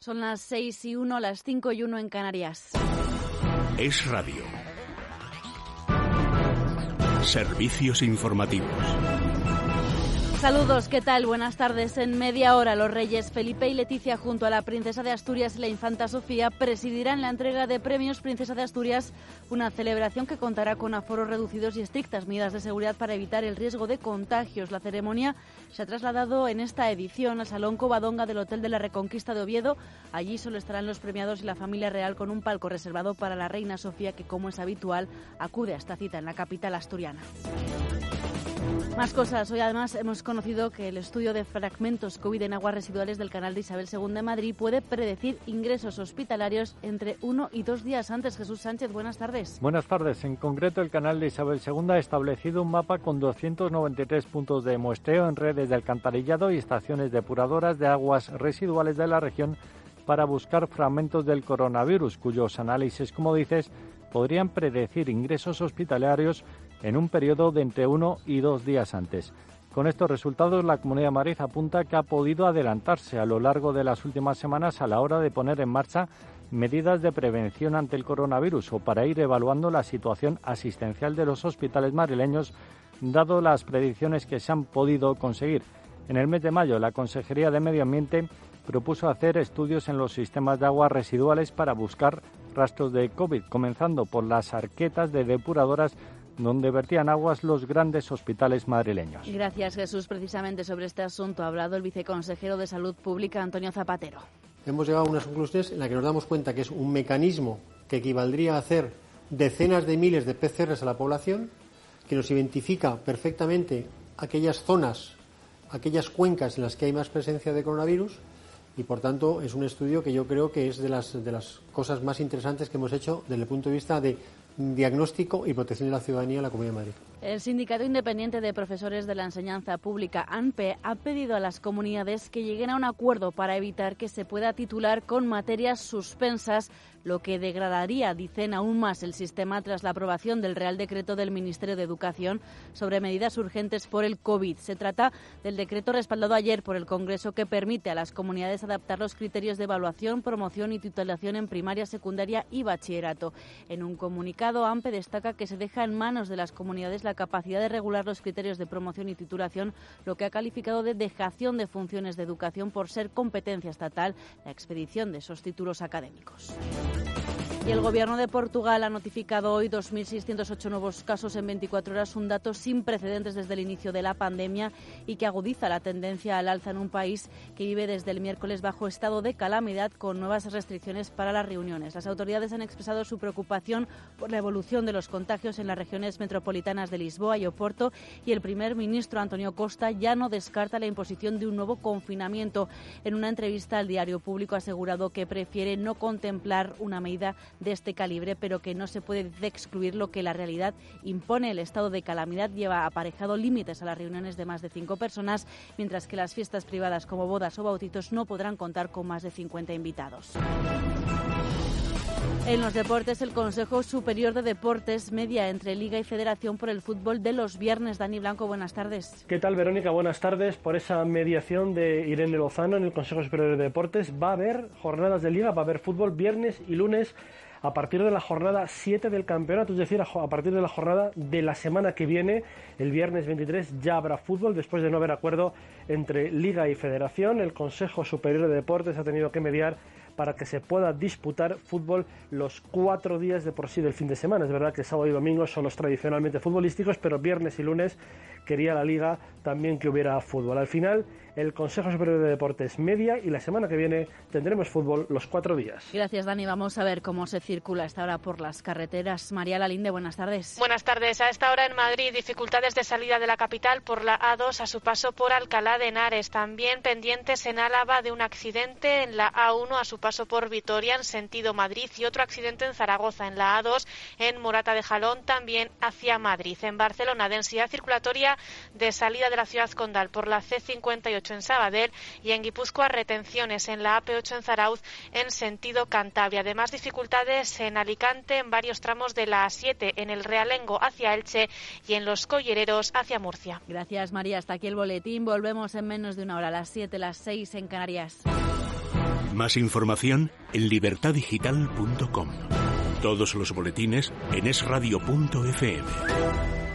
Son las 6:01, las 5:01 en Canarias. Es Radio. Servicios informativos. Saludos, ¿qué tal? Buenas tardes. En media hora, los reyes Felipe y Leticia, junto a la princesa de Asturias y la infanta Sofía, presidirán la entrega de premios Princesa de Asturias, una celebración que contará con aforos reducidos y estrictas medidas de seguridad para evitar el riesgo de contagios. La ceremonia se ha trasladado en esta edición al Salón Covadonga del Hotel de la Reconquista de Oviedo. Allí solo estarán los premiados y la familia real, con un palco reservado para la reina Sofía, que, como es habitual, acude a esta cita en la capital asturiana. Más cosas. Hoy además hemos conocido que el estudio de fragmentos COVID en aguas residuales del canal de Isabel II de Madrid puede predecir ingresos hospitalarios entre 1 y 2 días antes. Jesús Sánchez, buenas tardes. Buenas tardes. En concreto, el canal de Isabel II ha establecido un mapa con 293 puntos de muestreo en redes de alcantarillado y estaciones depuradoras de aguas residuales de la región para buscar fragmentos del coronavirus, cuyos análisis, como dices, podrían predecir ingresos hospitalarios en un periodo de entre 1 y 2 días antes. Con estos resultados, la Comunidad de Madrid apunta que ha podido adelantarse a lo largo de las últimas semanas a la hora de poner en marcha medidas de prevención ante el coronavirus o para ir evaluando la situación asistencial de los hospitales madrileños, dado las predicciones que se han podido conseguir. En el mes de mayo, la Consejería de Medio Ambiente propuso hacer estudios en los sistemas de aguas residuales para buscar rastros de COVID, comenzando por las arquetas de depuradoras donde vertían aguas los grandes hospitales madrileños. Gracias, Jesús. Precisamente sobre este asunto ha hablado el viceconsejero de Salud Pública, Antonio Zapatero. Hemos llegado a unas conclusiones en las que nos damos cuenta que es un mecanismo que equivaldría a hacer decenas de miles de PCRs a la población, que nos identifica perfectamente aquellas zonas, aquellas cuencas en las que hay más presencia de coronavirus, y por tanto es un estudio que yo creo que es de las cosas más interesantes que hemos hecho desde el punto de vista de diagnóstico y protección de la ciudadanía en la Comunidad de Madrid. El Sindicato Independiente de Profesores de la Enseñanza Pública, ANPE, ha pedido a las comunidades que lleguen a un acuerdo para evitar que se pueda titular con materias suspensas, lo que degradaría, dicen, aún más el sistema tras la aprobación del Real Decreto del Ministerio de Educación sobre medidas urgentes por el COVID. Se trata del decreto respaldado ayer por el Congreso que permite a las comunidades adaptar los criterios de evaluación, promoción y titulación en primaria, secundaria y bachillerato. En un comunicado, ANPE destaca que se deja en manos de las comunidades la capacidad de regular los criterios de promoción y titulación, lo que ha calificado de dejación de funciones de educación por ser competencia estatal la expedición de esos títulos académicos. Y el Gobierno de Portugal ha notificado hoy 2.608 nuevos casos en 24 horas, un dato sin precedentes desde el inicio de la pandemia y que agudiza la tendencia al alza en un país que vive desde el miércoles bajo estado de calamidad con nuevas restricciones para las reuniones. Las autoridades han expresado su preocupación por la evolución de los contagios en las regiones metropolitanas de Lisboa y Oporto, y el primer ministro António Costa ya no descarta la imposición de un nuevo confinamiento. En una entrevista al Diario Público ha asegurado que prefiere no contemplar una medida de este calibre, pero que no se puede excluir lo que la realidad impone. El estado de calamidad lleva aparejado límites a las reuniones de más de 5 personas, mientras que las fiestas privadas como bodas o bautizos no podrán contar con más de 50 invitados. En los deportes, el Consejo Superior de Deportes media entre Liga y Federación por el fútbol de los viernes. Dani Blanco, buenas tardes. ¿Qué tal, Verónica? Buenas tardes. Por esa mediación de Irene Lozano en el Consejo Superior de Deportes va a haber jornadas de Liga, va a haber fútbol viernes y lunes a partir de la jornada 7 del campeonato, es decir, a partir de la jornada de la semana que viene, el viernes 23, ya habrá fútbol. Después de no haber acuerdo entre Liga y Federación, el Consejo Superior de Deportes ha tenido que mediar para que se pueda disputar fútbol los 4 días de por sí del fin de semana. Es verdad que sábado y domingo son los tradicionalmente futbolísticos, pero viernes y lunes quería la Liga también que hubiera fútbol. Al final, el Consejo Superior de Deportes media y la semana que viene tendremos fútbol los 4 días. Gracias, Dani. Vamos a ver cómo se circula a esta hora por las carreteras. María Lalinde, buenas tardes. Buenas tardes. A esta hora en Madrid, dificultades de salida de la capital por la A2 a su paso por Alcalá de Henares. También pendientes en Álava de un accidente en la A1 a su paso por Vitoria en sentido Madrid, y otro accidente en Zaragoza en la A2 en Morata de Jalón también hacia Madrid. En Barcelona, densidad circulatoria de salida de la ciudad condal por la C58 en Sabadell, y en Guipúzcoa retenciones en la AP8 en Zarauz en sentido Cantabria. Además, dificultades en Alicante en varios tramos de la A7 en el Realengo hacia Elche y en los Collereros hacia Murcia. Gracias, María. Hasta aquí el boletín. Volvemos en menos de una hora, a las 7, las 6 en Canarias. Más información en libertadigital.com. Todos los boletines en esradio.fm.